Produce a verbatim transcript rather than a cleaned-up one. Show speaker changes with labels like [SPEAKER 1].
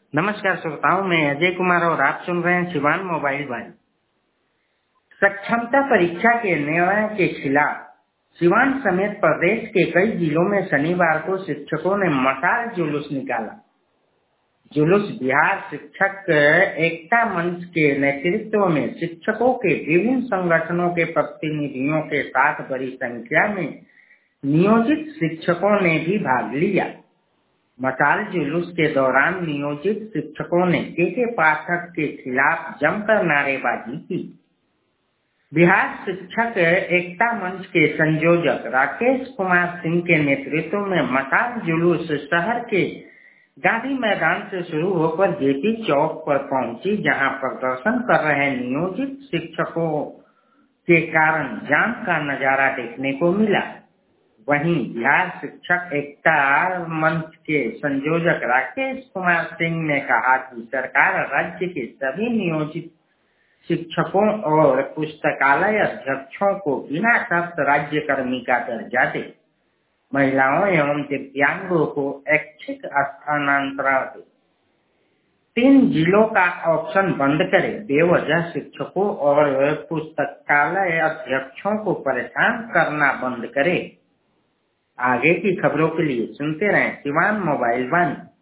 [SPEAKER 1] नमस्कार श्रोताओं, मैं अजय कुमार और आप सुन रहे हैं शिवान मोबाइल वाणी। सक्षमता परीक्षा के निर्णय के खिलाफ सिवान समेत प्रदेश के कई जिलों में शनिवार को शिक्षकों ने मशाल जुलूस निकाला। जुलूस बिहार शिक्षक एकता मंच के नेतृत्व में शिक्षकों के विभिन्न संगठनों के प्रतिनिधियों के साथ बड़ी संख्या में नियोजित शिक्षकों ने भी भाग लिया। मशाल जुलूस के दौरान नियोजित शिक्षकों ने के के पाठक के खिलाफ जमकर नारेबाजी की। बिहार शिक्षक एकता मंच के संयोजक राकेश कुमार सिंह के नेतृत्व में मशाल जुलूस शहर के गांधी मैदान से शुरू होकर जेपी चौक पर पहुंची, जहां प्रदर्शन कर रहे नियोजित शिक्षकों के कारण जाम का नजारा देखने को मिला। वहीं बिहार शिक्षक एकता मंच के संयोजक राकेश कुमार सिंह ने कहा कि सरकार राज्य के सभी नियोजित शिक्षकों और पुस्तकालय अध्यक्षों को बिना शर्त राज्य कर्मी का दर्जा दे, महिलाओं एवं दिव्यांगों को ऐच्छिक स्थानांतरण दे, तीन जिलों का ऑप्शन बंद करे, बेवजह शिक्षकों और पुस्तकालय अध्यक्षों को परेशान करना बंद करे। आगे की खबरों के लिए सुनते रहें सिवान मोबाइल वाणी।